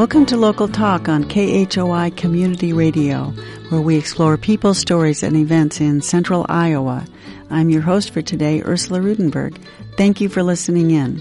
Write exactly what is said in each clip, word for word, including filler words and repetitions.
Welcome to Local Talk on K H O I Community Radio, where we explore people, stories, and events in central Iowa. I'm your host for today, Ursula Rudenberg. Thank you for listening in.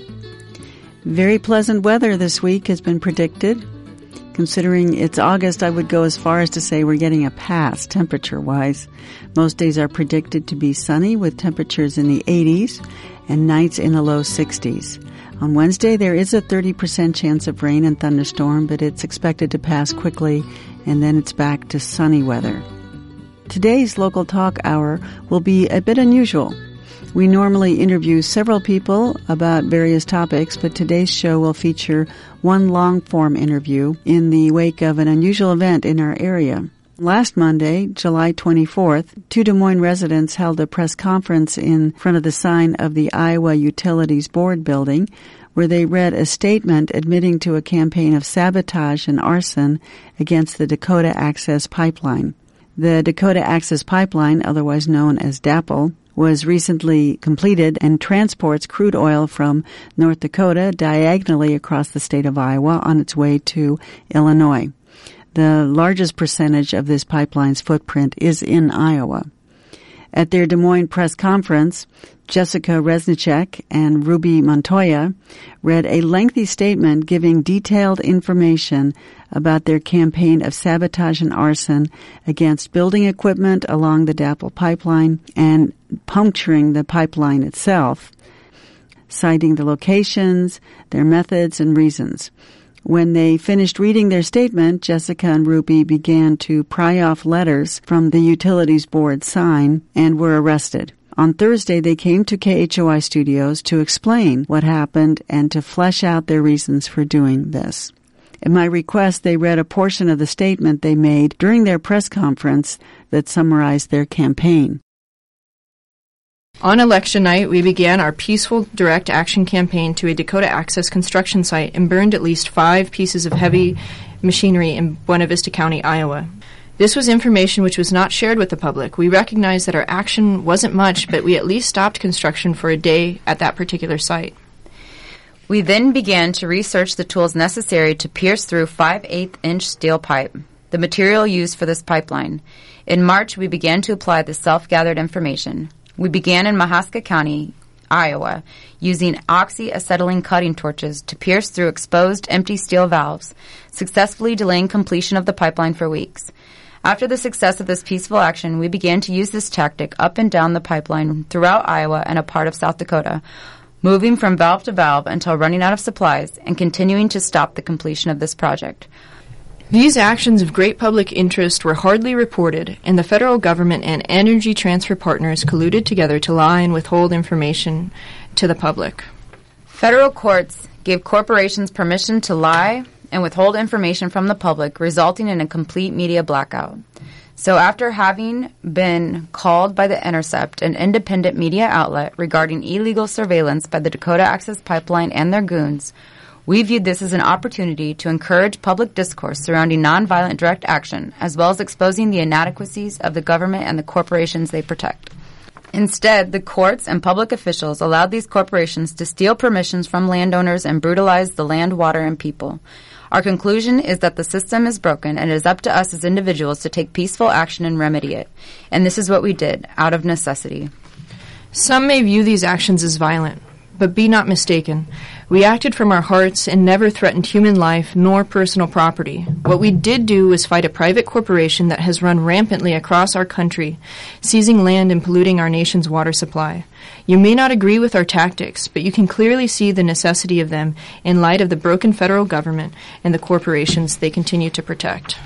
Very pleasant weather this week has been predicted. Considering it's August, I would go as far as to say we're getting a pass temperature-wise. Most days are predicted to be sunny with temperatures in the eighties and nights in the low sixties. On Wednesday, there is a thirty percent chance of rain and thunderstorm, but it's expected to pass quickly, and then it's back to sunny weather. Today's Local Talk Hour will be a bit unusual. We normally interview several people about various topics, but today's show will feature one long-form interview in the wake of an unusual event in our area. Last Monday, July twenty-fourth, two Des Moines residents held a press conference in front of the sign of the Iowa Utilities Board building, where they read a statement admitting to a campaign of sabotage and arson against the Dakota Access Pipeline. The Dakota Access Pipeline, otherwise known as DAPL, was recently completed and transports crude oil from North Dakota diagonally across the state of Iowa on its way to Illinois. The largest percentage of this pipeline's footprint is in Iowa. At their Des Moines press conference, Jessica Reznicek and Ruby Montoya read a lengthy statement giving detailed information about their campaign of sabotage and arson against building equipment along the DAPL pipeline and puncturing the pipeline itself, citing the locations, their methods, and reasons. When they finished reading their statement, Jessica and Ruby began to pry off letters from the Utilities Board sign and were arrested. On Thursday, they came to K H O I Studios to explain what happened and to flesh out their reasons for doing this. At my request, they read a portion of the statement they made during their press conference that summarized their campaign. On election night, we began our peaceful direct action campaign to a Dakota Access construction site and burned at least five pieces of heavy machinery in Buena Vista County, Iowa. This was information which was not shared with the public. We recognized that our action wasn't much, but we at least stopped construction for a day at that particular site. We then began to research the tools necessary to pierce through five eighths inch steel pipe, the material used for this pipeline. In March, we began to apply the self-gathered information. We began in Mahaska County, Iowa, using oxyacetylene cutting torches to pierce through exposed empty steel valves, successfully delaying completion of the pipeline for weeks. After the success of this peaceful action, we began to use this tactic up and down the pipeline throughout Iowa and a part of South Dakota, moving from valve to valve until running out of supplies and continuing to stop the completion of this project. These actions of great public interest were hardly reported, and the federal government and Energy Transfer Partners colluded together to lie and withhold information to the public. Federal courts gave corporations permission to lie and withhold information from the public, resulting in a complete media blackout. So after having been called by The Intercept, an independent media outlet, regarding illegal surveillance by the Dakota Access Pipeline and their goons, we viewed this as an opportunity to encourage public discourse surrounding nonviolent direct action, as well as exposing the inadequacies of the government and the corporations they protect. Instead, the courts and public officials allowed these corporations to steal permissions from landowners and brutalize the land, water, and people. Our conclusion is that the system is broken, and it is up to us as individuals to take peaceful action and remedy it. And this is what we did, out of necessity. Some may view these actions as violent, but be not mistaken. We acted from our hearts and never threatened human life nor personal property. What we did do was fight a private corporation that has run rampantly across our country, seizing land and polluting our nation's water supply. You may not agree with our tactics, but you can clearly see the necessity of them in light of the broken federal government and the corporations they continue to protect.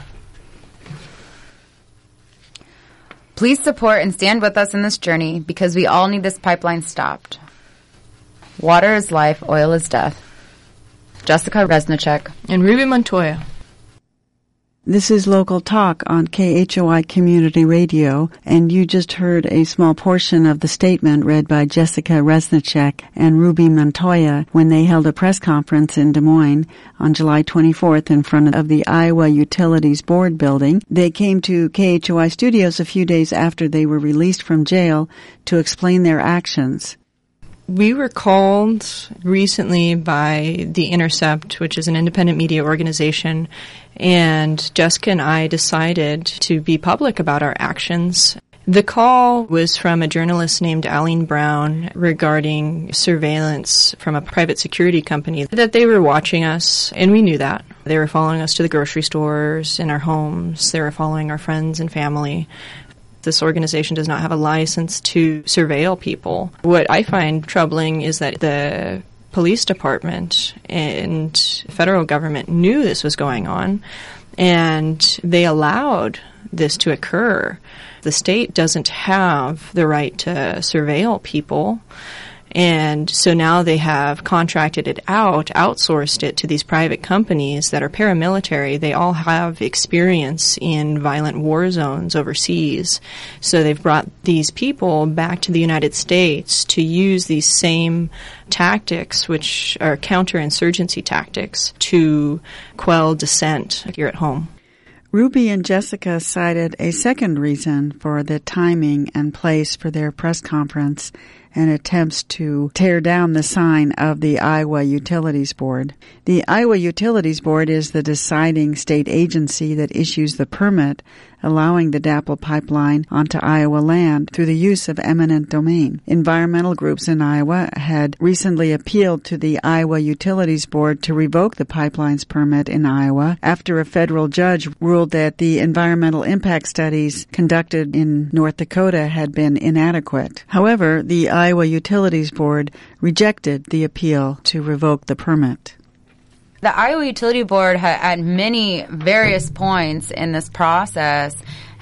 Please support and stand with us in this journey, because we all need this pipeline stopped. Water is life, oil is death. Jessica Reznicek and Ruby Montoya. This is Local Talk on K H O I Community Radio, and you just heard a small portion of the statement read by Jessica Reznicek and Ruby Montoya when they held a press conference in Des Moines on July twenty-fourth in front of the Iowa Utilities Board building. They came to K H O I Studios a few days after they were released from jail to explain their actions. We were called recently by The Intercept, which is an independent media organization, and Jessica and I decided to be public about our actions. The call was from a journalist named Aline Brown regarding surveillance from a private security company, that they were watching us, and we knew that. They were following us to the grocery stores, in our homes. They were following our friends and family. This organization does not have a license to surveil people. What I find troubling is that the police department and federal government knew this was going on, and they allowed this to occur. The state doesn't have the right to surveil people, and so now they have contracted it out, outsourced it to these private companies that are paramilitary. They all have experience in violent war zones overseas. So they've brought these people back to the United States to use these same tactics, which are counterinsurgency tactics, to quell dissent here at home. Ruby and Jessica cited a second reason for the timing and place for their press conference and attempts to tear down the sign of the Iowa Utilities Board. The Iowa Utilities Board is the deciding state agency that issues the permit allowing the D A P L pipeline onto Iowa land through the use of eminent domain. Environmental groups in Iowa had recently appealed to the Iowa Utilities Board to revoke the pipeline's permit in Iowa after a federal judge ruled that the environmental impact studies conducted in North Dakota had been inadequate. However, the Iowa Utilities Board rejected the appeal to revoke the permit. The Iowa Utility Board, ha- at many various points in this process,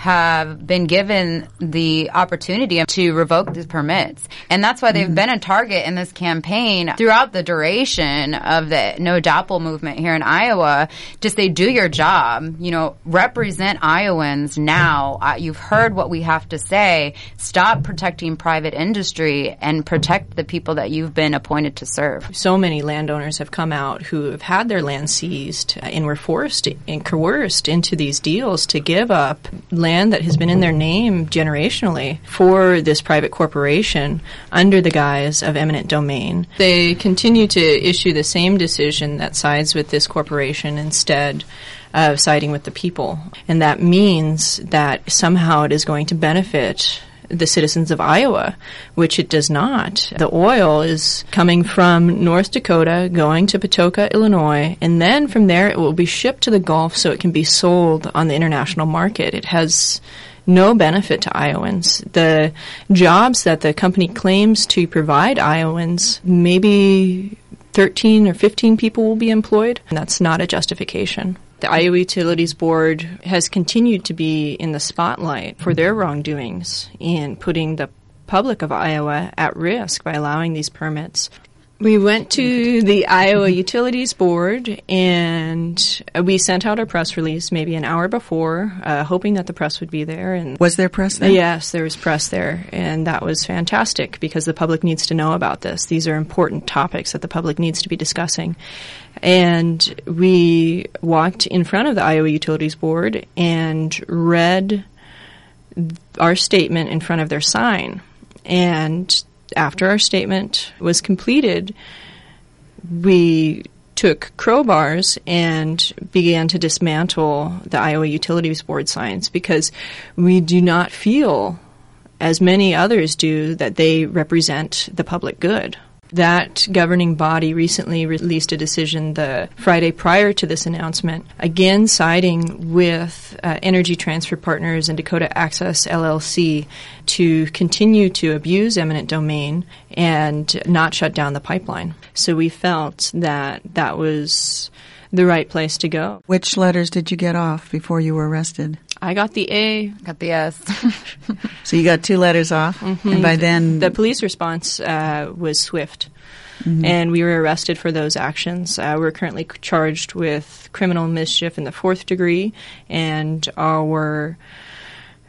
have been given the opportunity to revoke these permits. And that's why they've mm-hmm. been a target in this campaign throughout the duration of the No D A P L movement here in Iowa. Just say, do your job, you know, represent Iowans now. Uh, you've heard what we have to say. Stop protecting private industry and protect the people that you've been appointed to serve. So many landowners have come out who have had their land seized and were forced and coerced into these deals to give up land that has been in their name generationally for this private corporation under the guise of eminent domain. They continue to issue the same decision that sides with this corporation instead of siding with the people. And that means that somehow it is going to benefit the citizens of Iowa, which it does not. The oil is coming from North Dakota, going to Patoka, Illinois, and then from there it will be shipped to the Gulf so it can be sold on the international market. It has no benefit to Iowans. The jobs that the company claims to provide Iowans, maybe thirteen or fifteen people will be employed, and that's not a justification. The Iowa Utilities Board has continued to be in the spotlight for their wrongdoings in putting the public of Iowa at risk by allowing these permits. We went to the Iowa Utilities Board and we sent out our press release maybe an hour before, uh, hoping that the press would be there. And was there press there? Yes, there was press there, and that was fantastic because the public needs to know about this. These are important topics that the public needs to be discussing. And we walked in front of the Iowa Utilities Board and read our statement in front of their sign. And after our statement was completed, we took crowbars and began to dismantle the Iowa Utilities Board signs because we do not feel, as many others do, that they represent the public good. That governing body recently released a decision the Friday prior to this announcement, again siding with uh, Energy Transfer Partners and Dakota Access L L C to continue to abuse eminent domain and not shut down the pipeline. So we felt that that was the right place to go. Which letters did you get off before you were arrested? I got the A. Got the S. So you got two letters off, mm-hmm. and by then... The police response uh, was swift, mm-hmm. and we were arrested for those actions. Uh, we're currently charged with criminal mischief in the fourth degree, and our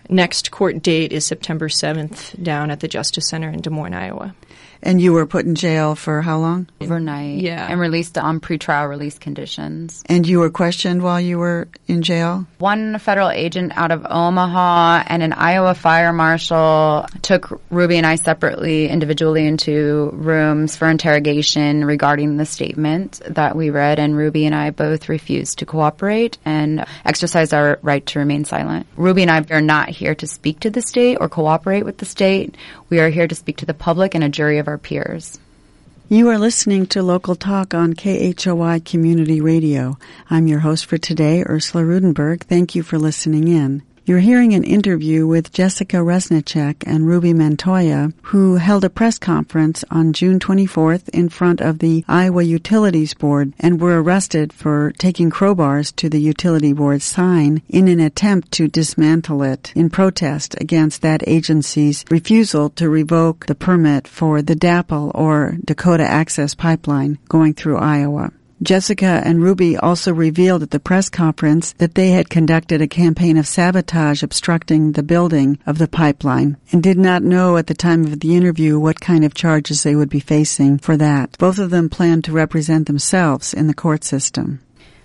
Next court date is September seventh down at the Justice Center in Des Moines, Iowa. And you were put in jail for how long? Overnight. Yeah. And released on pretrial release conditions. And you were questioned while you were in jail? One federal agent out of Omaha and an Iowa fire marshal took Ruby and I separately, individually into rooms for interrogation regarding the statement that we read, and Ruby and I both refused to cooperate and exercise our right to remain silent. Ruby and I are not here to speak to the state or cooperate with the state. We are here to speak to the public and a jury of our peers. You are listening to Local Talk on K H O I Community Radio. I'm your host for today, Ursula Rudenberg. Thank you for listening in. You're hearing an interview with Jessica Resnicek and Ruby Montoya, who held a press conference on June twenty-fourth in front of the Iowa Utilities Board and were arrested for taking crowbars to the Utility Board's sign in an attempt to dismantle it in protest against that agency's refusal to revoke the permit for the D A P L, or Dakota Access Pipeline, going through Iowa. Jessica and Ruby also revealed at the press conference that they had conducted a campaign of sabotage obstructing the building of the pipeline and did not know at the time of the interview what kind of charges they would be facing for that. Both of them planned to represent themselves in the court system.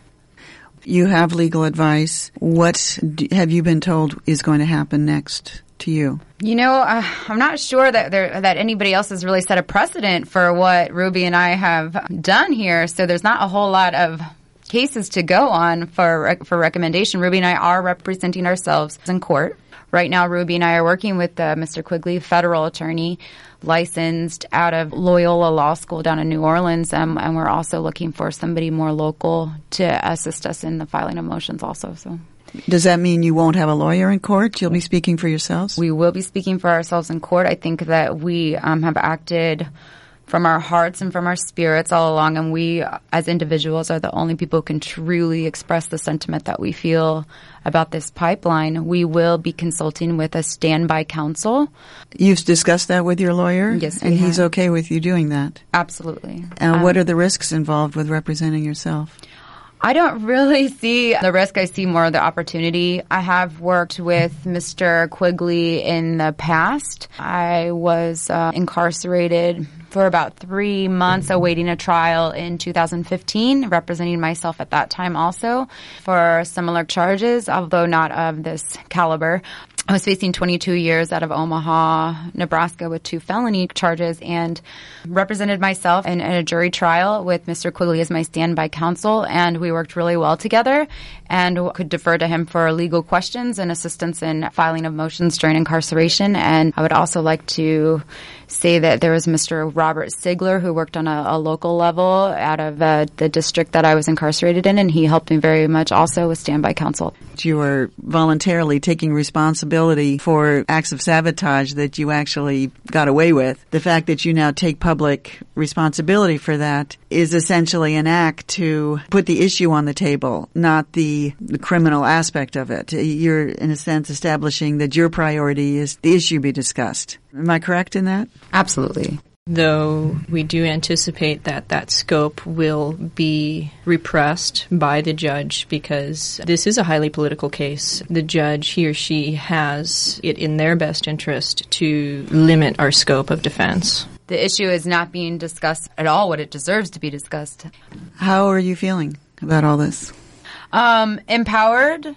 You have legal advice. What have you been told is going to happen next to you? You know, uh, I'm not sure that there, that anybody else has really set a precedent for what Ruby and I have done here. So there's not a whole lot of cases to go on for for recommendation. Ruby and I are representing ourselves in court. Right now, Ruby and I are working with uh, Mister Quigley, federal attorney, licensed out of Loyola Law School down in New Orleans, um, and we're also looking for somebody more local to assist us in the filing of motions also. So. Does that mean you won't have a lawyer in court? You'll be speaking for yourselves? We will be speaking for ourselves in court. I think that we um, have acted from our hearts and from our spirits all along, and we as individuals are the only people who can truly express the sentiment that we feel about this pipeline. We will be consulting with a standby counsel. You've discussed that with your lawyer? Yes, we And have. he's okay with you doing that? Absolutely. And Um, what are the risks involved with representing yourself? I don't really see the risk. I see more of the opportunity. I have worked with Mister Quigley in the past. I was uh, incarcerated for about three months awaiting a trial in two thousand fifteen, representing myself at that time also for similar charges, although not of this caliber. I was facing twenty-two years out of Omaha, Nebraska with two felony charges, and represented myself in, in a jury trial with Mister Quigley as my standby counsel, and we worked really well together and could defer to him for legal questions and assistance in filing of motions during incarceration. And I would also like to say that there was Mister Robert Sigler, who worked on a, a local level out of uh, the district that I was incarcerated in, and he helped me very much also with standby counsel. You were voluntarily taking responsibility for acts of sabotage that you actually got away with. The fact that you now take public responsibility for that is essentially an act to put the issue on the table, not the, the criminal aspect of it. You're, in a sense, establishing that your priority is the issue be discussed. Am I correct in that? Absolutely. Though we do anticipate that that scope will be repressed by the judge because this is a highly political case. The judge, he or she, has it in their best interest to limit our scope of defense. The issue is not being discussed at all what it deserves to be discussed. How are you feeling about all this? Um, empowered,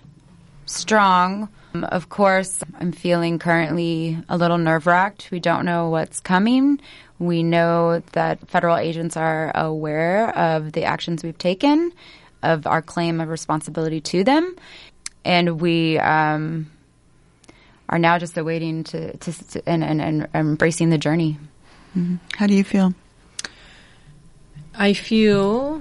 strong. Um, of course, I'm feeling currently a little nerve-wracked. We don't know what's coming. We know that federal agents are aware of the actions we've taken, of our claim of responsibility to them, and we um, are now just awaiting to, to, to and, and, and embracing the journey. Mm-hmm. How do you feel? I feel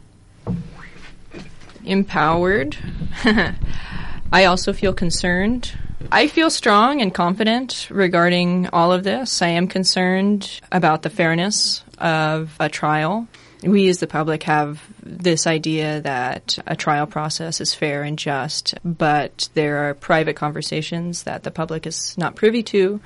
empowered. I also feel concerned. I feel strong and confident regarding all of this. I am concerned about the fairness of a trial. We as the public have this idea that a trial process is fair and just, but there are private conversations that the public is not privy to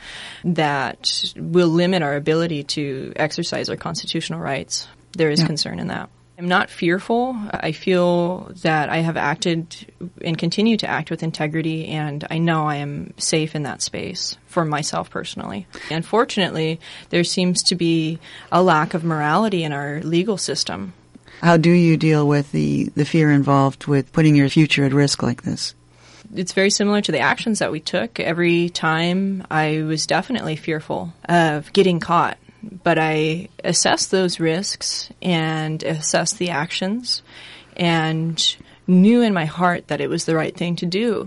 that will limit our ability to exercise our constitutional rights. There is yeah. concern in that. I'm not fearful. I feel that I have acted and continue to act with integrity, and I know I am safe in that space for myself personally. Unfortunately, there seems to be a lack of morality in our legal system. How do you deal with the, the fear involved with putting your future at risk like this? It's very similar to the actions that we took. Every time I was definitely fearful of getting caught. But I assessed those risks and assessed the actions and knew in my heart that it was the right thing to do.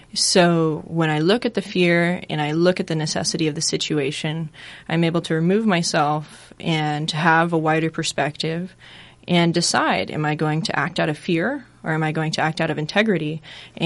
So when I look at the fear and I look at the necessity of the situation, I'm able to remove myself and have a wider perspective and decide, am I going to act out of fear or am I going to act out of integrity?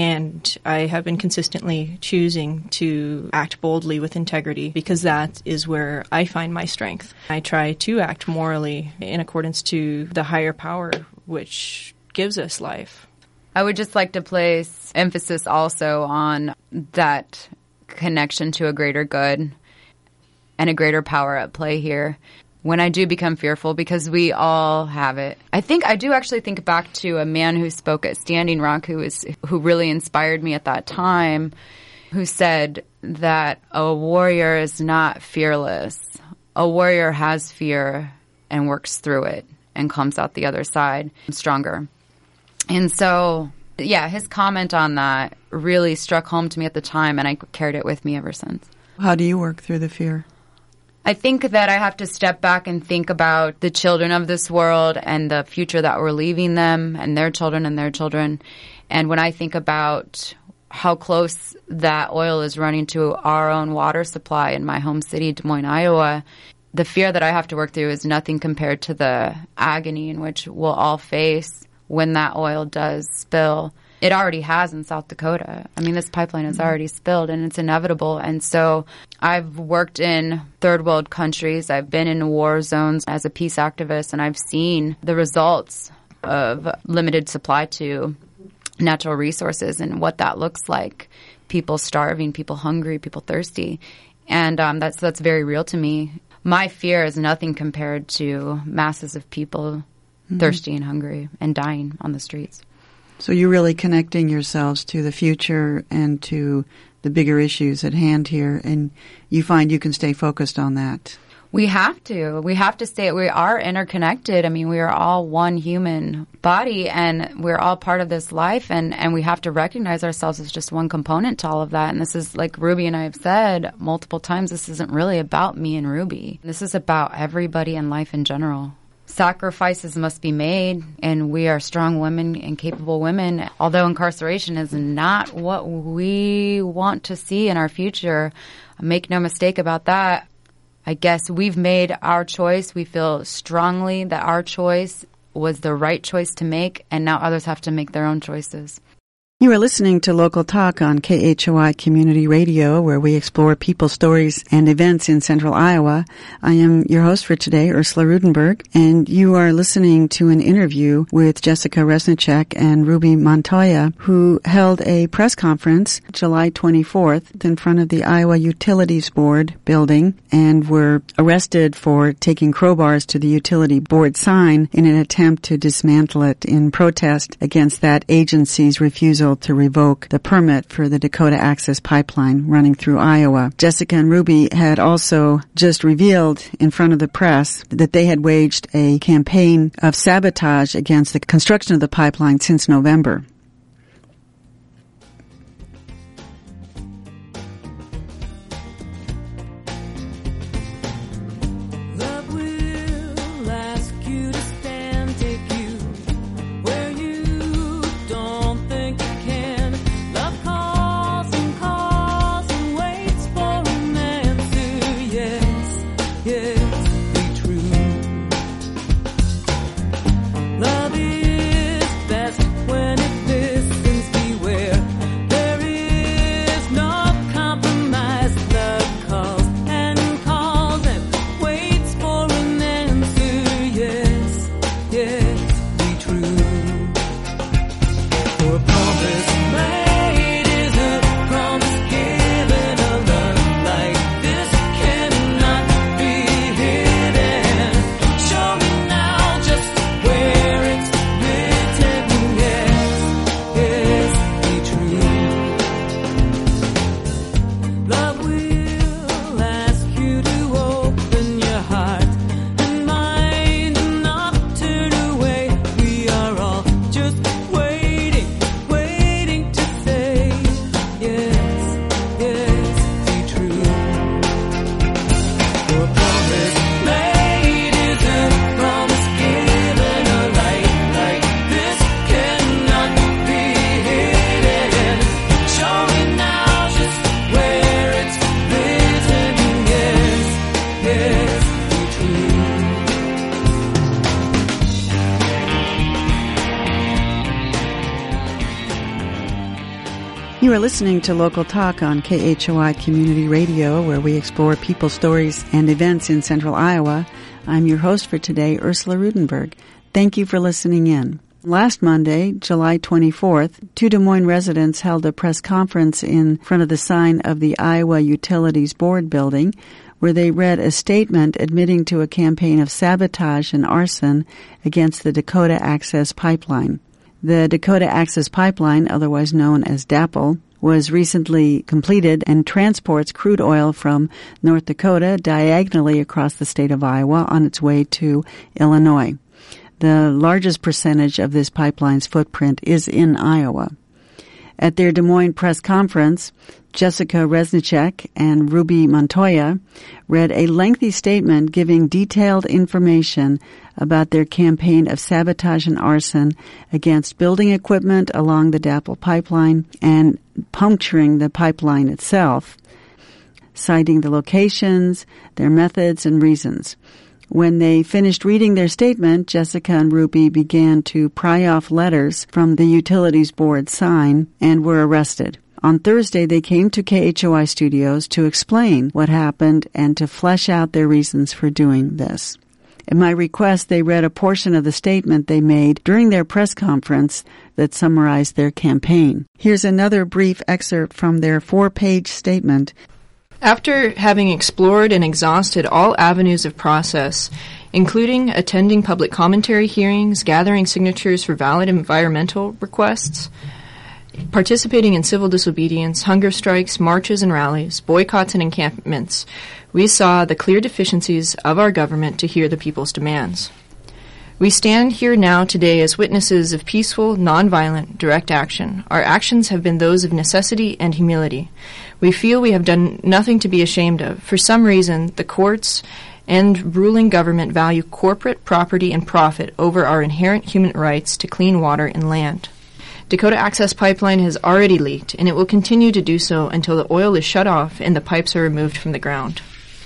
And I have been consistently choosing to act boldly with integrity because that is where I find my strength. I try to act morally in accordance to the higher power which gives us life. I would just like to place emphasis also on that connection to a greater good and a greater power at play here. When I do become fearful, because we all have it. I think I do actually think back to a man who spoke at Standing Rock who was who really inspired me at that time, who said that a warrior is not fearless. A warrior has fear and works through it and comes out the other side stronger. And so, yeah, his comment on that really struck home to me at the time, and I carried it with me ever since. How do you work through the fear? I think that I have to step back and think about the children of this world and the future that we're leaving them and their children and their children. And when I think about how close that oil is running to our own water supply in my home city, Des Moines, Iowa, the fear that I have to work through is nothing compared to the agony in which we'll all face when that oil does spill. It already has in South Dakota. I mean, this pipeline has already spilled, and it's inevitable. And so I've worked in third world countries. I've been in war zones as a peace activist, and I've seen the results of limited supply to natural resources and what that looks like. People starving, people hungry, people thirsty. And um, that's that's very real to me. My fear is nothing compared to masses of people mm-hmm. thirsty and hungry and dying on the streets. So you're really connecting yourselves to the future and to the bigger issues at hand here, and you find you can stay focused on that. We have to. We have to stay. We are interconnected. I mean, we are all one human body, and we're all part of this life, and, and we have to recognize ourselves as just one component to all of that. And this is, like Ruby and I have said multiple times, this isn't really about me and Ruby. This is about everybody and life in general. Sacrifices must be made, and we are strong women and capable women. Although incarceration is not what we want to see in our future, make no mistake about that. I guess we've made our choice. We feel strongly that our choice was the right choice to make, and now others have to make their own choices. You are listening to Local Talk on K H O I Community Radio, where we explore people, stories, and events in central Iowa. I am your host for today, Ursula Rudenberg, and you are listening to an interview with Jessica Resnicek and Ruby Montoya, who held a press conference July twenty-fourth in front of the Iowa Utilities Board building and were arrested for taking crowbars to the utility board sign in an attempt to dismantle it in protest against that agency's refusal to revoke the permit for the Dakota Access Pipeline running through Iowa. Jessica and Ruby had also just revealed in front of the press that they had waged a campaign of sabotage against the construction of the pipeline since November. Love is best when it You are listening to Local Talk on K H O I Community Radio, where we explore people, stories, and events in central Iowa. I'm your host for today, Ursula Rudenberg. Thank you for listening in. Last Monday, July twenty-fourth, two Des Moines residents held a press conference in front of the sign of the Iowa Utilities Board building, where they read a statement admitting to a campaign of sabotage and arson against the Dakota Access Pipeline. The Dakota Access Pipeline, otherwise known as DAPL, was recently completed and transports crude oil from North Dakota diagonally across the state of Iowa on its way to Illinois. The largest percentage of this pipeline's footprint is in Iowa. At their Des Moines press conference, Jessica Reznicek and Ruby Montoya read a lengthy statement giving detailed information about their campaign of sabotage and arson against building equipment along the DAPL pipeline and puncturing the pipeline itself, citing the locations, their methods, and reasons. When they finished reading their statement, Jessica and Ruby began to pry off letters from the Utilities Board sign and were arrested. On Thursday, they came to K H O I studios to explain what happened and to flesh out their reasons for doing this. At my request, they read a portion of the statement they made during their press conference that summarized their campaign. Here's another brief excerpt from their four-page statement. After having explored and exhausted all avenues of process, including attending public commentary hearings, gathering signatures for valid environmental requests, participating in civil disobedience, hunger strikes, marches and rallies, boycotts and encampments, we saw the clear deficiencies of our government to hear the people's demands. We stand here now today as witnesses of peaceful, nonviolent, direct action. Our actions have been those of necessity and humility. We feel we have done nothing to be ashamed of. For some reason, the courts and ruling government value corporate property and profit over our inherent human rights to clean water and land. Dakota Access Pipeline has already leaked, and it will continue to do so until the oil is shut off and the pipes are removed from the ground.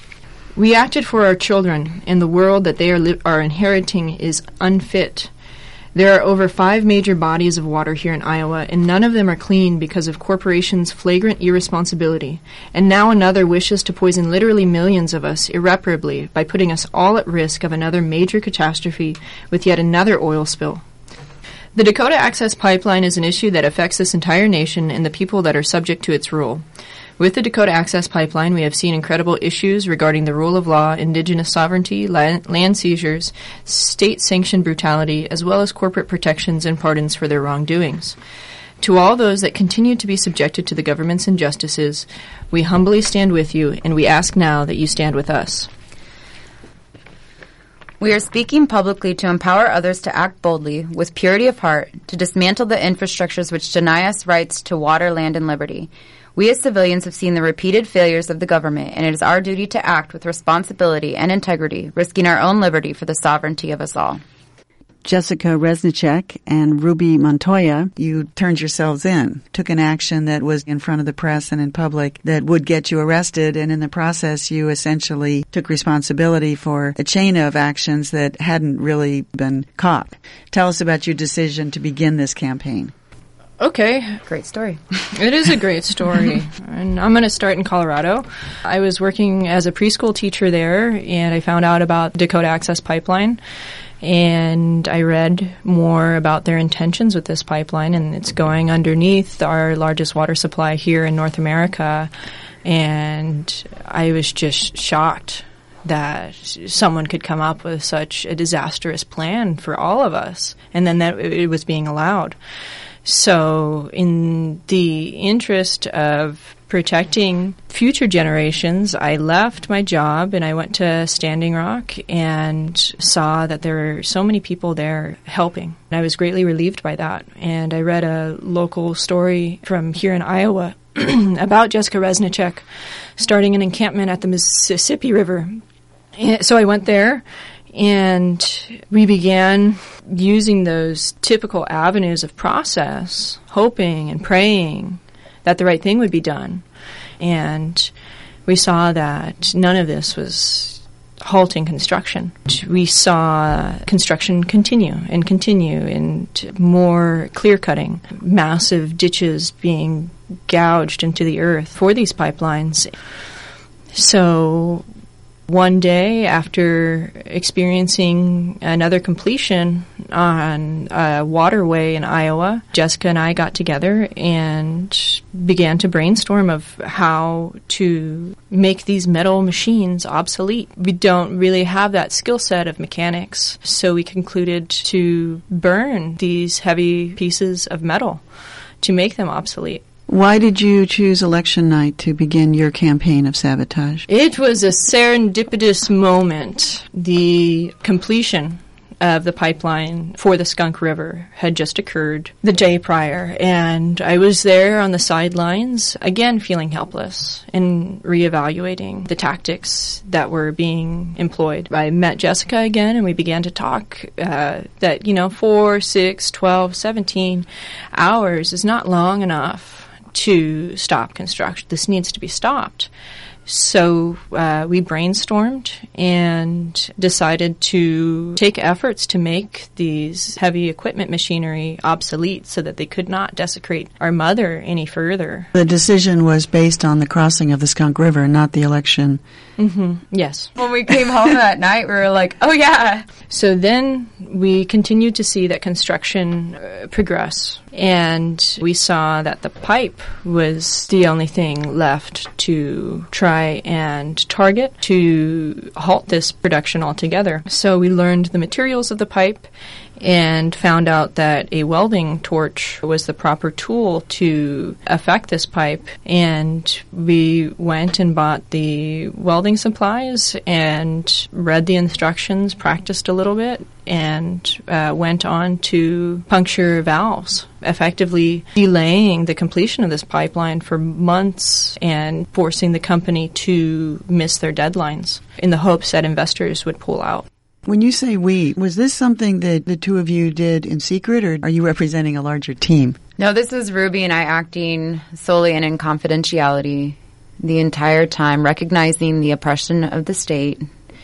We acted for our children, and the world that they are, li- are inheriting is unfit. There are over five major bodies of water here in Iowa, and none of them are clean because of corporations' flagrant irresponsibility. And now another wishes to poison literally millions of us irreparably by putting us all at risk of another major catastrophe with yet another oil spill. The Dakota Access Pipeline is an issue that affects this entire nation and the people that are subject to its rule. With the Dakota Access Pipeline, we have seen incredible issues regarding the rule of law, indigenous sovereignty, land, land seizures, state-sanctioned brutality, as well as corporate protections and pardons for their wrongdoings. To all those that continue to be subjected to the government's injustices, we humbly stand with you, and we ask now that you stand with us. We are speaking publicly to empower others to act boldly, with purity of heart, to dismantle the infrastructures which deny us rights to water, land, and liberty. We as civilians have seen the repeated failures of the government, and it is our duty to act with responsibility and integrity, risking our own liberty for the sovereignty of us all. Jessica Reznicek and Ruby Montoya, you turned yourselves in, took an action that was in front of the press and in public that would get you arrested, and in the process you essentially took responsibility for a chain of actions that hadn't really been caught. Tell us about your decision to begin this campaign. Okay. Great story. It is a great story. And I'm going to start in Colorado. I was working as a preschool teacher there, and I found out about Dakota Access Pipeline. And I read more about their intentions with this pipeline, and it's going underneath our largest water supply here in North America. And I was just shocked that someone could come up with such a disastrous plan for all of us, and then that it was being allowed. So in the interest of protecting future generations, I left my job and I went to Standing Rock and saw that there were so many people there helping. And I was greatly relieved by that. And I read a local story from here in Iowa about Jessica Reznicek starting an encampment at the Mississippi River And so I went there, and we began using those typical avenues of process, hoping and praying that the right thing would be done. And we saw that none of this was halting construction. We saw construction continue and continue, and more clear-cutting, massive ditches being gouged into the earth for these pipelines. So one day, after experiencing another completion on a waterway in Iowa, Jessica and I got together and began to brainstorm of how to make these metal machines obsolete. We don't really have that skill set of mechanics, so we concluded to burn these heavy pieces of metal to make them obsolete. Why did you choose election night to begin your campaign of sabotage? It was a serendipitous moment. The completion of the pipeline for the Skunk River had just occurred the day prior, and I was there on the sidelines, again feeling helpless and reevaluating the tactics that were being employed. I met Jessica again, and we began to talk uh, that, you know, four, six, twelve, seventeen hours is not long enough to stop construction. This needs to be stopped. So uh, we brainstormed and decided to take efforts to make these heavy equipment machinery obsolete so that they could not desecrate our mother any further. The decision was based on the crossing of the Skunk River, not the election. Mm-hmm. Yes. When we came home that night, we were like, oh, yeah. So then we continued to see that construction uh, progress, and we saw that the pipe was the only thing left to try and target to halt this production altogether. So we learned the materials of the pipe and found out that a welding torch was the proper tool to affect this pipe. And we went and bought the welding supplies and read the instructions, practiced a little bit, and uh, went on to puncture valves, effectively delaying the completion of this pipeline for months and forcing the company to miss their deadlines in the hopes that investors would pull out. When you say we, was this something that the two of you did in secret, or are you representing a larger team? No, this is Ruby and I acting solely and in confidentiality the entire time, recognizing the oppression of the state.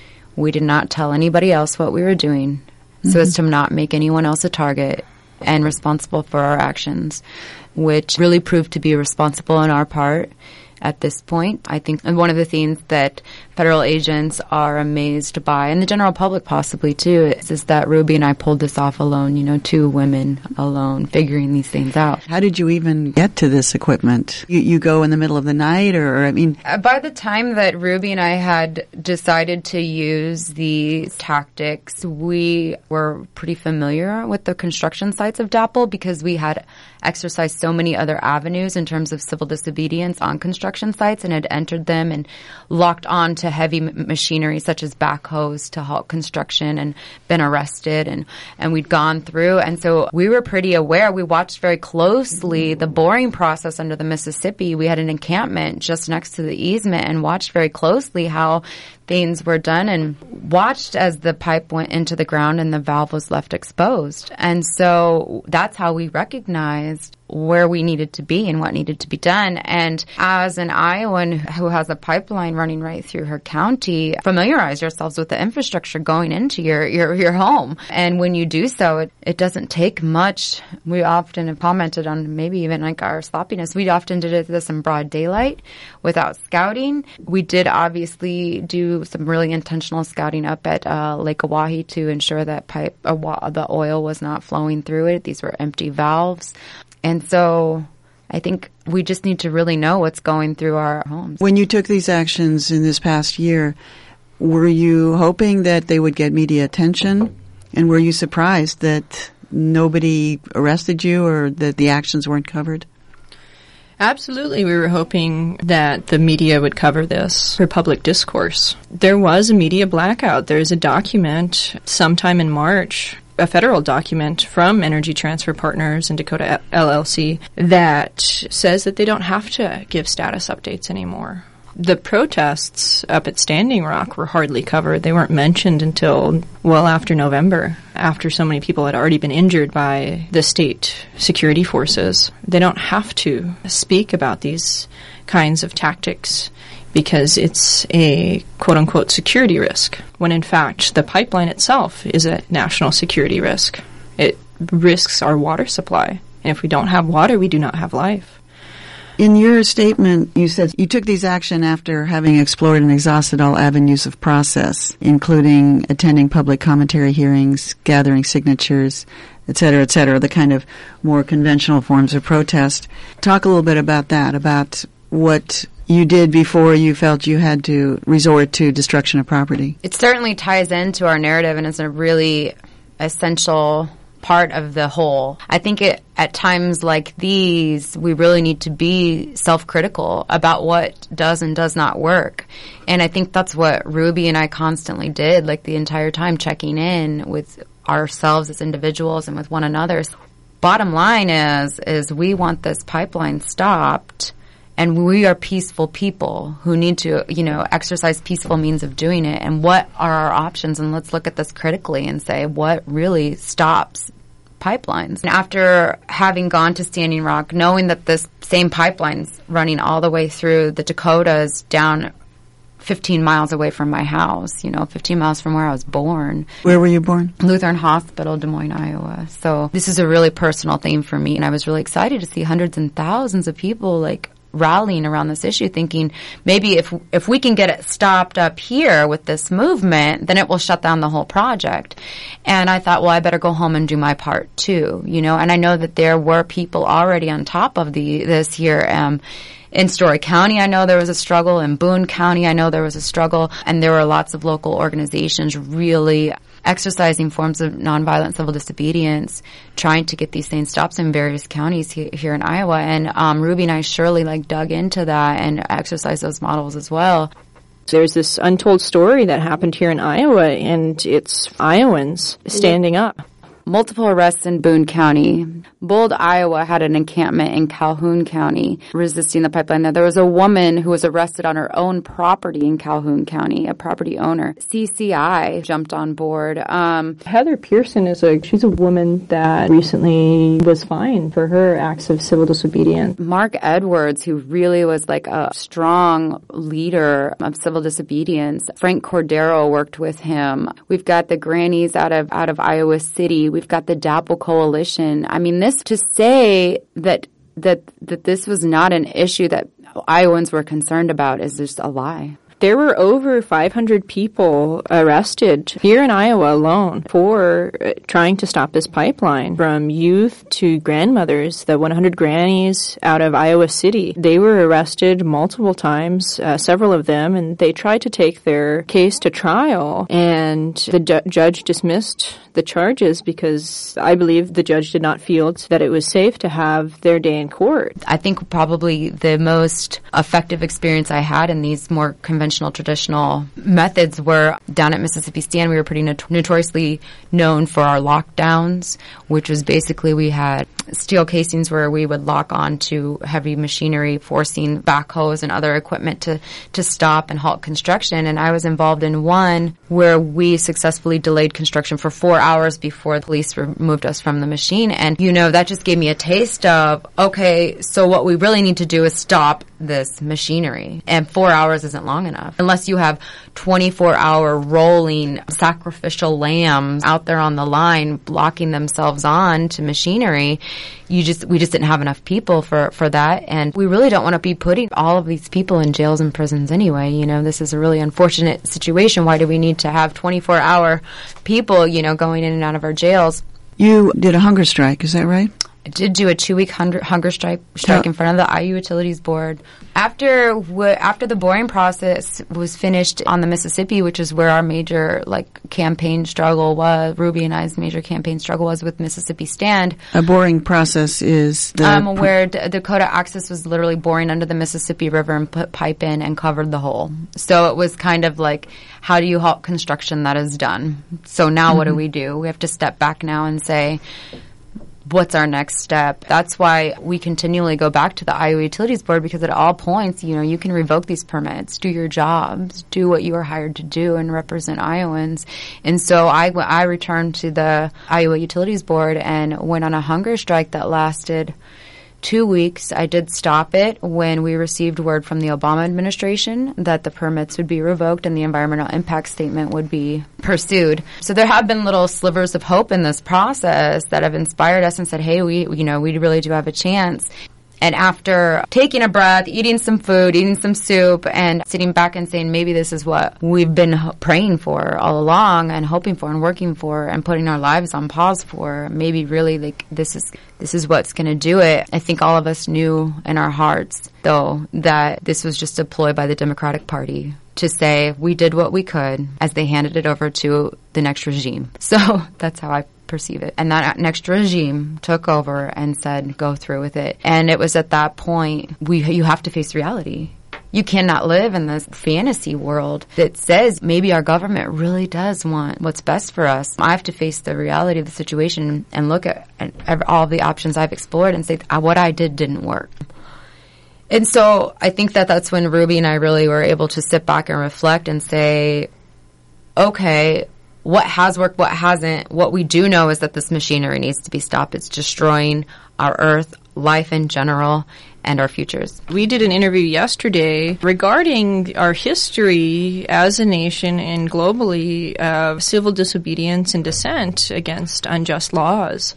We did not tell anybody else what we were doing, mm-hmm. so as to not make anyone else a target and responsible for our actions, which really proved to be responsible on our part. At this point, I think one of the things that federal agents are amazed by, and the general public possibly too, is, is that Ruby and I pulled this off alone, you know, two women alone figuring these things out. How did you even get to this equipment? You, you go in the middle of the night, or, or I mean... Uh, by the time that Ruby and I had decided to use these tactics, we were pretty familiar with the construction sites of DAPL because we had exercised so many other avenues in terms of civil disobedience on construction sites and had entered them and locked on to heavy m- machinery such as backhoes to halt construction and been arrested, and, and we'd gone through. And so we were pretty aware. We watched very closely the boring process under the Mississippi. We had an encampment just next to the easement and watched very closely how things were done and watched as the pipe went into the ground and the valve was left exposed. And so that's how we recognized where we needed to be and what needed to be done. And as an Iowan who has a pipeline running right through her county, familiarize yourselves with the infrastructure going into your, your, your home. And when you do so, it, it doesn't take much. We often have commented on maybe even like our sloppiness. We often did this in broad daylight without scouting. We did obviously do some really intentional scouting up at uh, Lake Oahe to ensure that pipe uh, the oil was not flowing through it. These were empty valves. And so I think we just need to really know what's going through our homes. When you took these actions in this past year, were you hoping that they would get media attention? And were you surprised that nobody arrested you or that the actions weren't covered? Absolutely. We were hoping that the media would cover this for public discourse. There was a media blackout. There's a document sometime in March, a federal document from Energy Transfer Partners and Dakota L L C that says that they don't have to give status updates anymore. The protests up at Standing Rock were hardly covered. They weren't mentioned until well after November, after so many people had already been injured by the state security forces. They don't have to speak about these kinds of tactics because it's a quote-unquote security risk, when in fact the pipeline itself is a national security risk. It risks our water supply. And if we don't have water, we do not have life. In your statement, you said you took these action after having explored and exhausted all avenues of process, including attending public commentary hearings, gathering signatures, et cetera, et cetera, the kind of more conventional forms of protest. Talk a little bit about that, about what you did before you felt you had to resort to destruction of property. It certainly ties into our narrative and is a really essential part of the whole. I think it, at times like these, we really need to be self-critical about what does and does not work. And I think that's what Ruby and I constantly did, like the entire time, checking in with ourselves as individuals and with one another. Bottom line is, is we want this pipeline stopped, and we are peaceful people who need to, you know, exercise peaceful means of doing it. And what are our options? And let's look at this critically and say, what really stops pipelines? And after having gone to Standing Rock, knowing that this same pipeline's running all the way through the Dakotas down fifteen miles away from my house, you know, fifteen miles from where I was born. Where were you born? Lutheran Hospital, Des Moines, Iowa. So this is a really personal theme for me. And I was really excited to see hundreds and thousands of people, like, rallying around this issue, thinking maybe if if we can get it stopped up here with this movement, then it will shut down the whole project. And I thought, well, I better go home and do my part too, you know. And I know that there were people already on top of the this here. Um, in Story County, I know there was a struggle. In Boone County, I know there was a struggle. And there were lots of local organizations really exercising forms of nonviolent civil disobedience, trying to get these things stopped in various counties he- here in Iowa. And um, Ruby and I surely like dug into that and exercised those models as well. There's this untold story that happened here in Iowa, and it's Iowans standing up. Multiple arrests in Boone County. Bold, Iowa had an encampment in Calhoun County resisting the pipeline. Now, there was a woman who was arrested on her own property in Calhoun County, a property owner. C C I jumped on board. Um, Heather Pearson is a, she's a woman that recently was fined for her acts of civil disobedience. Mark Edwards, who really was like a strong leader of civil disobedience. Frank Cordero worked with him. We've got the grannies out of, out of Iowa City. We've got the DAPL Coalition. I mean, this to say that that that this was not an issue that Iowans were concerned about is just a lie. There were over five hundred people arrested here in Iowa alone for uh, trying to stop this pipeline, from youth to grandmothers. The one hundred grannies out of Iowa City, they were arrested multiple times, uh, several of them, and they tried to take their case to trial, and the ju- judge dismissed the charges because I believe the judge did not feel that it was safe to have their day in court. I think probably the most effective experience I had in these more conventional, traditional methods were down at Mississippi Stand. We were pretty not- notoriously known for our lockdowns, which was basically we had steel casings where we would lock on to heavy machinery, forcing backhoes and other equipment to, to stop and halt construction. And I was involved in one where we successfully delayed construction for four hours before the police removed us from the machine. And, you know, that just gave me a taste of, okay, so what we really need to do is stop this machinery. And four hours isn't long enough. Unless you have twenty-four hour rolling sacrificial lambs out there on the line blocking themselves on to machinery, you just we just didn't have enough people for, for that. And we really don't want to be putting all of these people in jails and prisons anyway. You know, this is a really unfortunate situation. Why do we need to have twenty-four hour people, you know, going in and out of our jails? You did a hunger strike, is that right? I did do a two-week hunger, hunger strike strike in front of the I U Utilities Board. After w- after the boring process was finished on the Mississippi, which is where our major like campaign struggle was, Ruby and I's major campaign struggle was with Mississippi Stand. A boring process is the um, where D- Dakota Access was literally boring under the Mississippi River and put pipe in and covered the hole. So it was kind of like, how do you halt construction that is done? So now mm-hmm. what do we do? We have to step back now and say, what's our next step. That's why we continually go back to the Iowa Utilities Board, because at all points, you know, you can revoke these permits, do your jobs, do what you are hired to do, and represent Iowans. And so I, I returned to the Iowa Utilities Board and went on a hunger strike that lasted two weeks. I did stop it when we received word from the Obama administration that the permits would be revoked and the environmental impact statement would be pursued. So there have been little slivers of hope in this process that have inspired us and said, hey, we, you know, we really do have a chance. And after taking a breath, eating some food, eating some soup, and sitting back and saying, maybe this is what we've been ho- praying for all along and hoping for and working for and putting our lives on pause for, maybe really like this is this is what's going to do it. I think all of us knew in our hearts, though, that this was just a ploy by the Democratic Party to say we did what we could as they handed it over to the next regime. So that's how I perceive it. And that next regime took over and said, go through with it. And it was at that point, we you have to face reality. You cannot live in this fantasy world that says maybe our government really does want what's best for us. I have to face the reality of the situation and look at, at all the options I've explored and say, what I did didn't work. And so I think that that's when Ruby and I really were able to sit back and reflect and say, okay, what has worked, what hasn't. What we do know is that this machinery needs to be stopped. It's destroying our earth, life in general, and our futures. We did an interview yesterday regarding our history as a nation and globally of civil disobedience and dissent against unjust laws.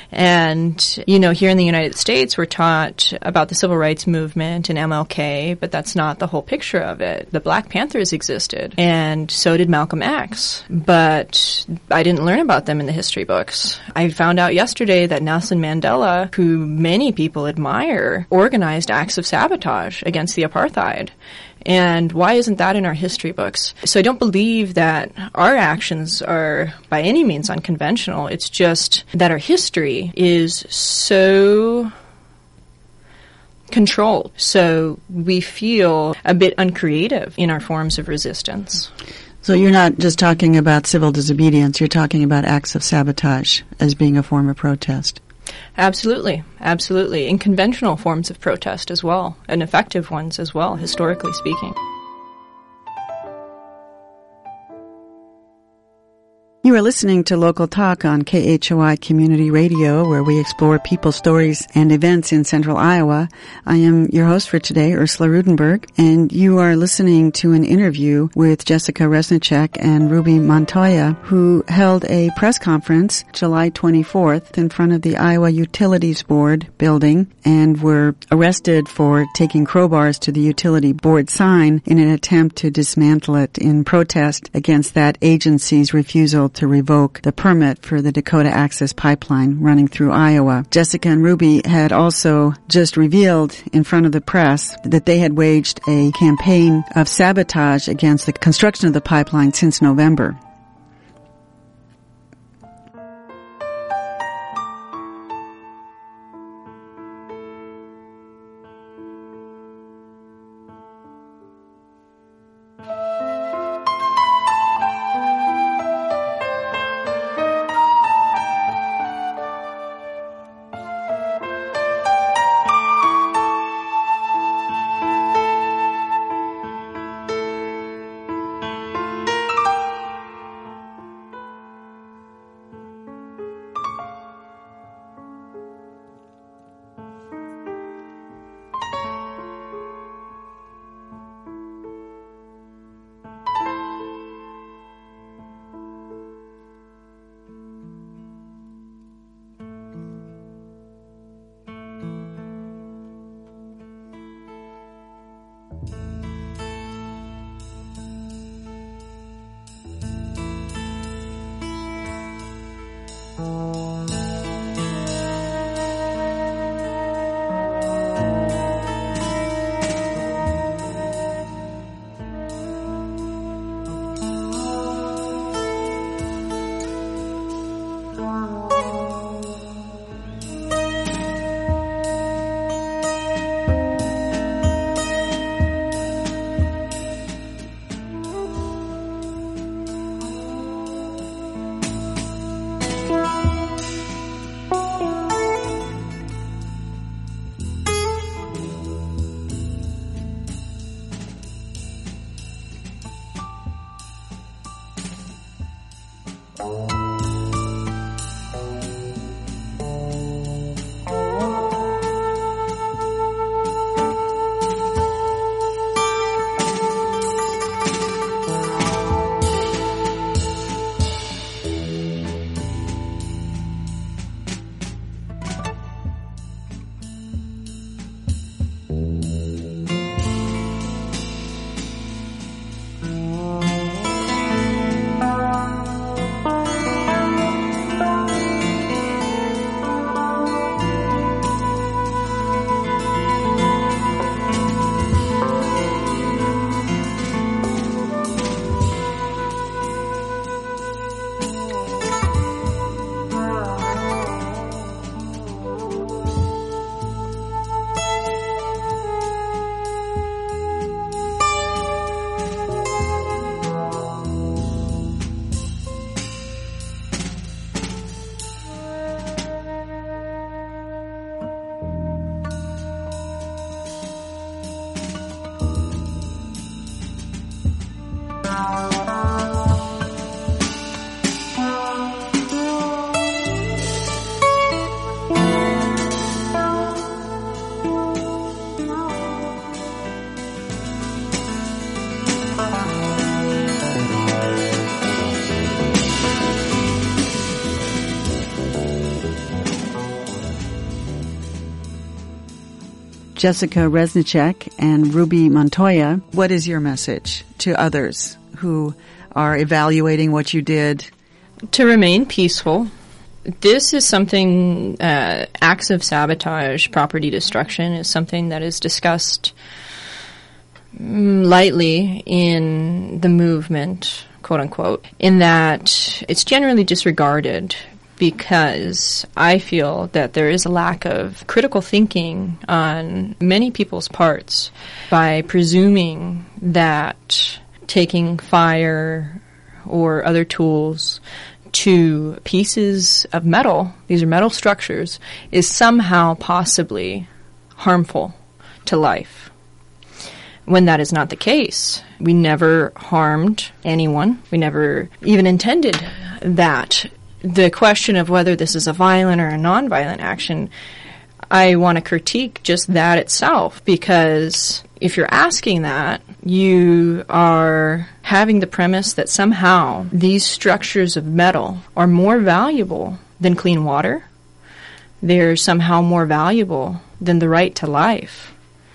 And, you know, here in the United States, we're taught about the civil rights movement and M L K, but that's not the whole picture of it. The Black Panthers existed, and so did Malcolm X. But I didn't learn about them in the history books. I found out yesterday that Nelson Mandela, who many people admire, organized acts of sabotage against the apartheid. And why isn't that in our history books? So I don't believe that our actions are by any means unconventional. It's just that our history is so controlled. So we feel a bit uncreative in our forms of resistance. So you're not just talking about civil disobedience, you're talking about acts of sabotage as being a form of protest. Absolutely, absolutely. And conventional forms of protest as well, and effective ones as well, historically speaking. You are listening to Local Talk on K H O I Community Radio, where we explore people, stories, and events in central Iowa. I am your host for today, Ursula Rudenberg, and you are listening to an interview with Jessica Resnicek and Ruby Montoya, who held a press conference July twenty-fourth in front of the Iowa Utilities Board building and were arrested for taking crowbars to the utility board sign in an attempt to dismantle it in protest against that agency's refusal to revoke the permit for the Dakota Access Pipeline running through Iowa. Jessica and Ruby had also just revealed in front of the press that they had waged a campaign of sabotage against the construction of the pipeline since November. Jessica Reznicek and Ruby Montoya, what is your message to others who are evaluating what you did? To remain peaceful. This is something, uh, acts of sabotage, property destruction is something that is discussed lightly in the movement, quote unquote, in that it's generally disregarded because I feel that there is a lack of critical thinking on many people's parts by presuming that taking fire or other tools to pieces of metal, these are metal structures, is somehow possibly harmful to life. When that is not the case. We never harmed anyone. We never even intended that. The question of whether this is a violent or a nonviolent action, I want to critique just that itself, because if you're asking that, you are having the premise that somehow these structures of metal are more valuable than clean water. They're somehow more valuable than the right to life.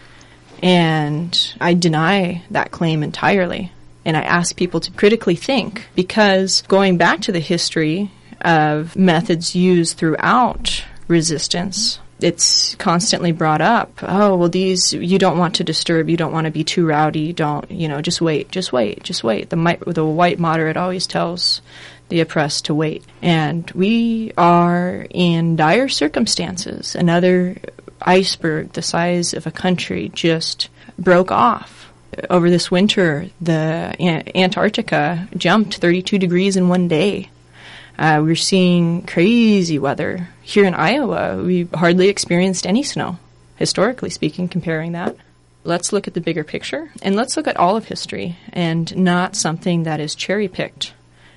And I deny that claim entirely. And I ask people to critically think, because going back to the history of methods used throughout resistance, it's constantly brought up. Oh, well, these, you don't want to disturb, you don't want to be too rowdy, don't, you know, just wait, just wait, just wait. The, mi- the white moderate always tells the oppressed to wait. And we are in dire circumstances. Another iceberg the size of a country just broke off. Over this winter, the Antarctica jumped thirty-two degrees in one day. Uh, we're seeing crazy weather. Here in Iowa, we hardly experienced any snow, historically speaking, comparing that. Let's look at the bigger picture, and let's look at all of history, and not something that is cherry-picked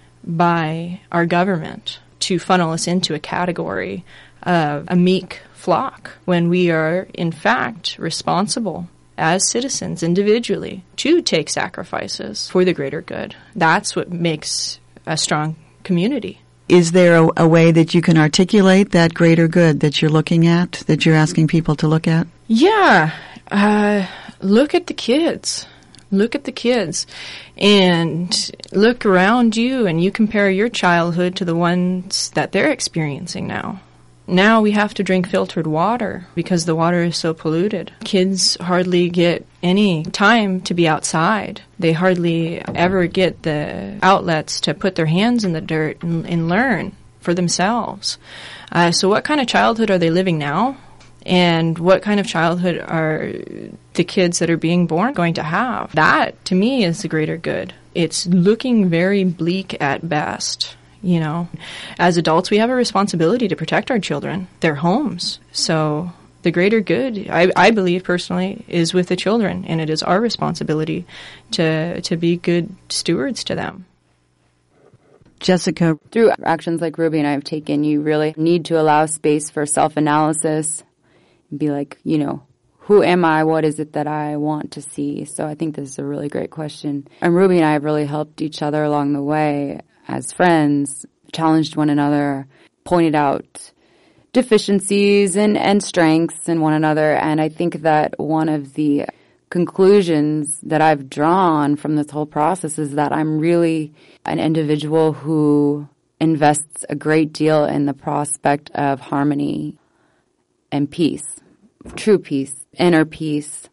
by our government to funnel us into a category of a meek flock, when we are, in fact, responsible as citizens individually to take sacrifices for the greater good. That's what makes a strong community. Is there a, a way that you can articulate that greater good that you're looking at, that you're asking people to look at? Yeah. Uh, look at the kids. Look at the kids. And look around you, and you compare your childhood to the ones that they're experiencing now. Now we have to drink filtered water because the water is so polluted. Kids hardly get any time to be outside. They hardly ever get the outlets to put their hands in the dirt and, and learn for themselves. Uh, so what kind of childhood are they living now? And what kind of childhood are the kids that are being born going to have? That, to me, is the greater good. It's looking very bleak at best. You know, as adults, we have a responsibility to protect our children, their homes. So the greater good, I, I believe personally, is with the children, and it is our responsibility to to be good stewards to them. Jessica. Through actions like Ruby and I have taken, you really need to allow space for self-analysis and be like, you know, who am I? What is it that I want to see? So I think this is a really great question. And Ruby and I have really helped each other along the way as friends, challenged one another, pointed out deficiencies and, and strengths in one another. And I think that one of the conclusions that I've drawn from this whole process is that I'm really an individual who invests a great deal in the prospect of harmony and peace, true peace, inner peace.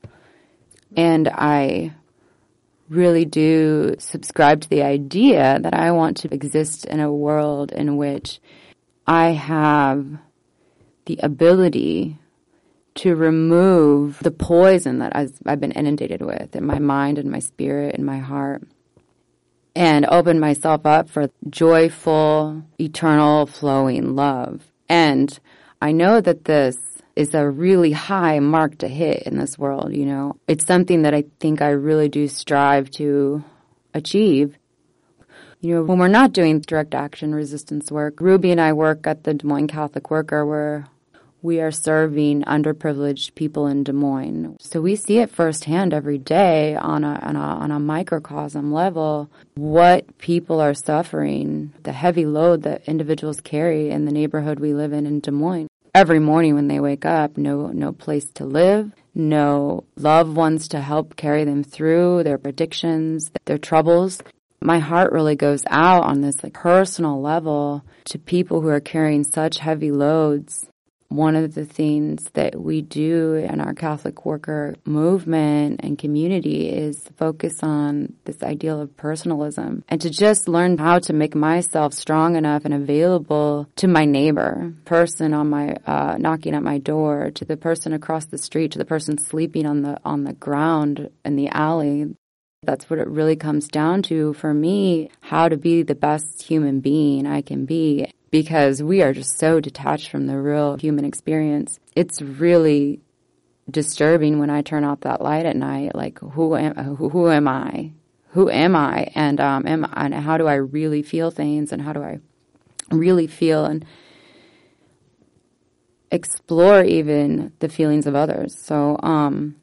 And I really do subscribe to the idea that I want to exist in a world in which I have the ability to remove the poison that I've been inundated with in my mind and my spirit and my heart, and open myself up for joyful, eternal, flowing love. And I know that this is a really high mark to hit in this world, you know. It's something that I think I really do strive to achieve. You know, when we're not doing direct action resistance work, Ruby and I work at the Des Moines Catholic Worker, where we are serving underprivileged people in Des Moines. So we see it firsthand every day on a, on a, on a microcosm level, what people are suffering, the heavy load that individuals carry in the neighborhood we live in in Des Moines. Every morning when they wake up, no, no place to live, no loved ones to help carry them through their addictions, their troubles. My heart really goes out on this like personal level to people who are carrying such heavy loads. One of the things that we do in our Catholic Worker movement and community is focus on this ideal of personalism and to just learn how to make myself strong enough and available to my neighbor, person on my uh, knocking at my door, to the person across the street, to the person sleeping on the on the ground in the alley. That's what it really comes down to for me, how to be the best human being I can be. Because we are just so detached from the real human experience. It's really disturbing when I turn off that light at night. Like, who am who, who am I? Who am I? And um, am and how do I really feel things? And how do I really feel and explore even the feelings of others? So, um,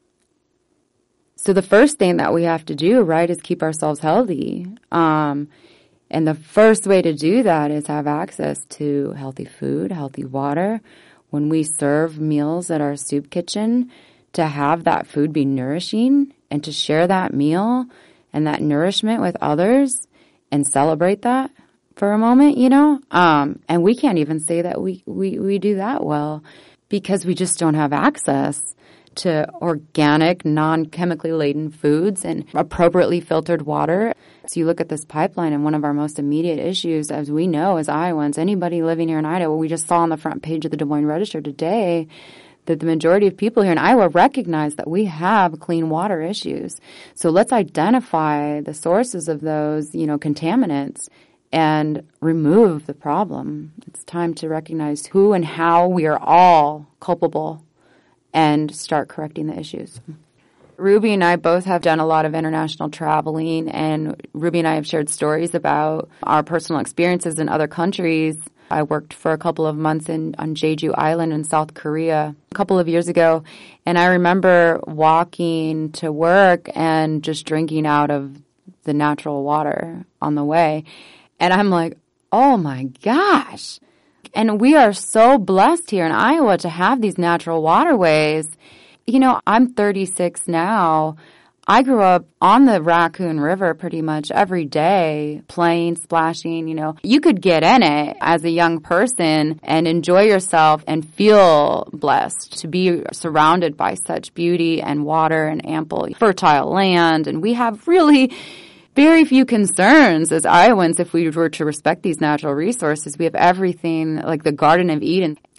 so the first thing that we have to do, right, is keep ourselves healthy. Um, And the first way to do that is have access to healthy food, healthy water. When we serve meals at our soup kitchen, to have that food be nourishing and to share that meal and that nourishment with others and celebrate that for a moment, you know. Um, and we can't even say that we, we, we do that well because we just don't have access to organic, non-chemically laden foods and appropriately filtered water. So you look at this pipeline, and one of our most immediate issues, as we know as Iowans, anybody living here in Idaho, we just saw on the front page of the Des Moines Register today that the majority of people here in Iowa recognize that we have clean water issues. So let's identify the sources of those, you know, contaminants and remove the problem. It's time to recognize who and how we are all culpable and start correcting the issues. Ruby and I both have done a lot of international traveling, and Ruby and I have shared stories about our personal experiences in other countries. I worked for a couple of months in on Jeju Island in South Korea a couple of years ago, and I remember walking to work and just drinking out of the natural water on the way. And I'm like, oh my gosh. And we are so blessed here in Iowa to have these natural waterways. You know, I'm thirty-six now. I grew up on the Raccoon River pretty much every day, playing, splashing, you know. You could get in it as a young person and enjoy yourself and feel blessed to be surrounded by such beauty and water and ample fertile land. And we have really very few concerns as Iowans if we were to respect these natural resources. We have everything like the Garden of Eden.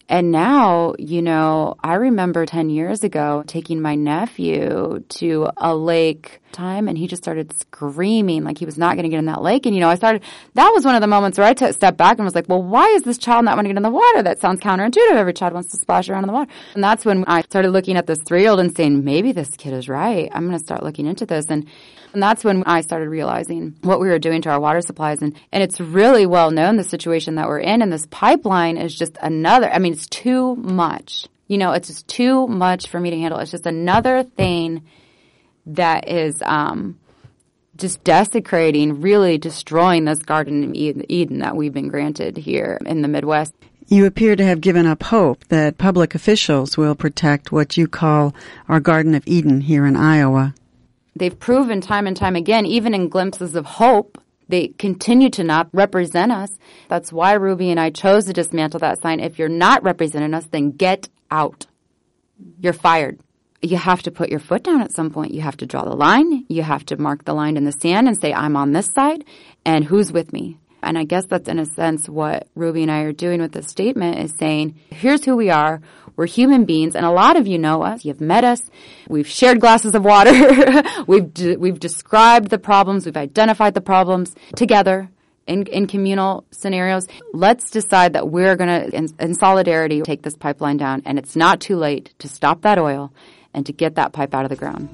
And now, you know, I remember ten years ago taking my nephew to a lake time, and he just started screaming like he was not going to get in that lake. And, you know, I started, that was one of the moments where I took a step back and was like, well, why is this child not wanting to get in the water? That sounds counterintuitive. Every child wants to splash around in the water. And that's when I started looking at this three-year-old and saying, maybe this kid is right. I'm going to start looking into this. And And that's when I started realizing what we were doing to our water supplies. And, and it's really well known, the situation that we're in. And this pipeline is just another, I mean, it's too much. You know, it's just too much for me to handle. It's just another thing that is um, just desecrating, really destroying this Garden of Eden that we've been granted here in the Midwest. You appear to have given up hope that public officials will protect what you call our Garden of Eden here in Iowa. They've proven time and time again, even in glimpses of hope, they continue to not represent us. That's why Ruby and I chose to dismantle that sign. If you're not representing us, then get out. You're fired. You have to put your foot down at some point. You have to draw the line. You have to mark the line in the sand and say, I'm on this side, and who's with me? And I guess that's, in a sense, what Ruby and I are doing with this statement, is saying, here's who we are. We're human beings, and a lot of you know us. You've met us. We've shared glasses of water. we've de- we've described the problems. We've identified the problems together in, in communal scenarios. Let's decide that we're going to, in, in solidarity, take this pipeline down, and it's not too late to stop that oil and to get that pipe out of the ground.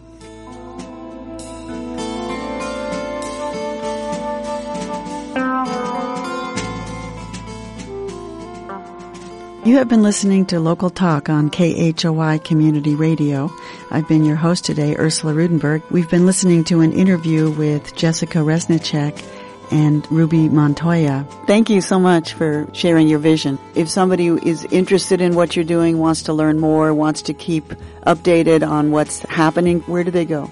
You have been listening to Local Talk on K H O I Community Radio. I've been your host today, Ursula Rudenberg. We've been listening to an interview with Jessica Resnicek and Ruby Montoya. Thank you so much for sharing your vision. If somebody is interested in what you're doing, wants to learn more, wants to keep updated on what's happening, where do they go?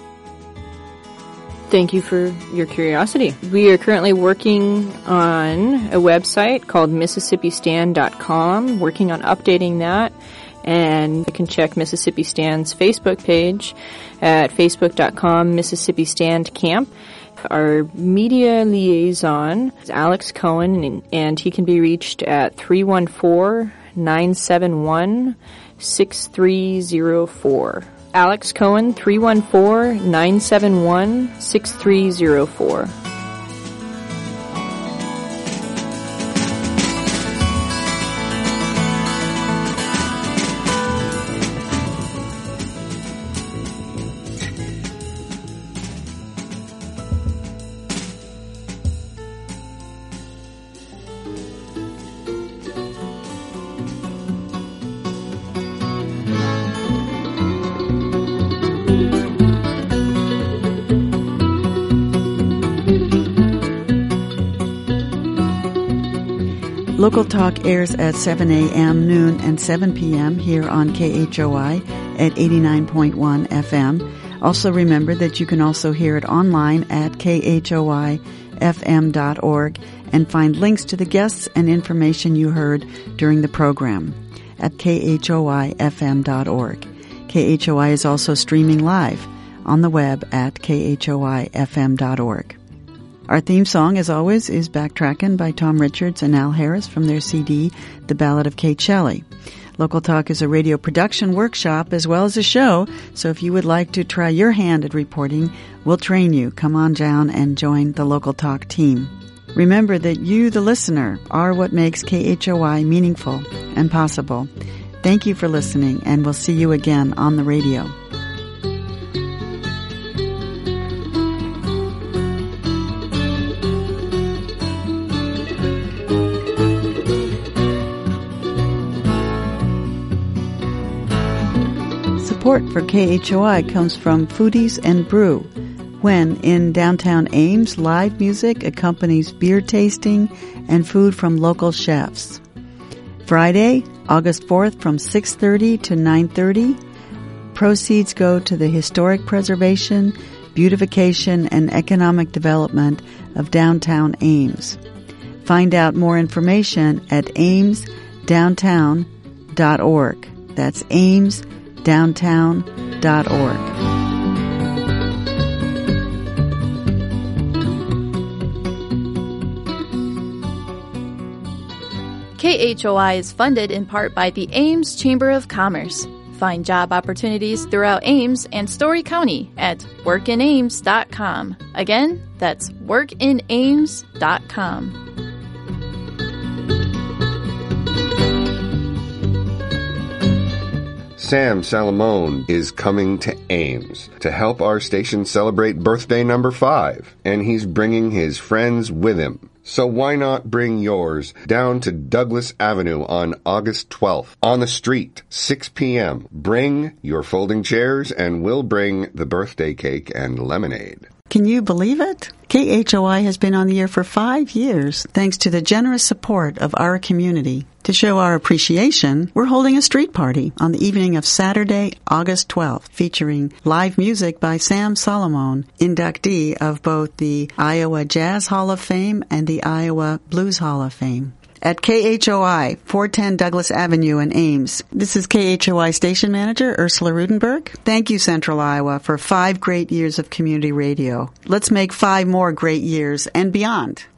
Thank you for your curiosity. We are currently working on a website called Mississippi Stand dot com, working on updating that. And you can check Mississippi Stand's Facebook page at facebook dot com Mississippi Stand Camp. Our media liaison is Alex Cohen, and he can be reached at three one four, nine seven one, six three zero four. Alex Cohen, three one four, nine seven one, six three zero four. Local Talk airs at seven a.m., noon, and seven p.m. here on K H O I at eighty-nine point one F M. Also remember that you can also hear it online at K H O I F M dot org and find links to the guests and information you heard during the program at K H O I F M dot org. K H O I is also streaming live on the web at K H O I F M dot org. Our theme song, as always, is Backtrackin' by Tom Richards and Al Harris from their C D, The Ballad of Kate Shelley. Local Talk is a radio production workshop as well as a show, so if you would like to try your hand at reporting, we'll train you. Come on down and join the Local Talk team. Remember that you, the listener, are what makes K H O I meaningful and possible. Thank you for listening, and we'll see you again on the radio. Support for K H O I comes from Foodies and Brew, when in downtown Ames, live music accompanies beer tasting and food from local chefs. Friday, August fourth from six thirty to nine thirty. Proceeds go to the historic preservation, beautification, and economic development of downtown Ames. Find out more information at ames downtown dot org. That's ames downtown dot org. K H O I is funded in part by the Ames Chamber of Commerce. Find job opportunities throughout Ames and Story County at work in ames dot com. Again, that's work in ames dot com. Sam Salamone is coming to Ames to help our station celebrate birthday number five, and he's bringing his friends with him. So why not bring yours down to Douglas Avenue on August twelfth, on the street, six p.m. Bring your folding chairs, and we'll bring the birthday cake and lemonade. Can you believe it? K H O I has been on the air for five years thanks to the generous support of our community. To show our appreciation, we're holding a street party on the evening of Saturday, August twelfth, featuring live music by Sam Salamone, inductee of both the Iowa Jazz Hall of Fame and the Iowa Blues Hall of Fame. At K H O I, four ten Douglas Avenue in Ames. This is K H O I Station Manager Ursula Rudenberg. Thank you, Central Iowa, for five great years of community radio. Let's make five more great years and beyond.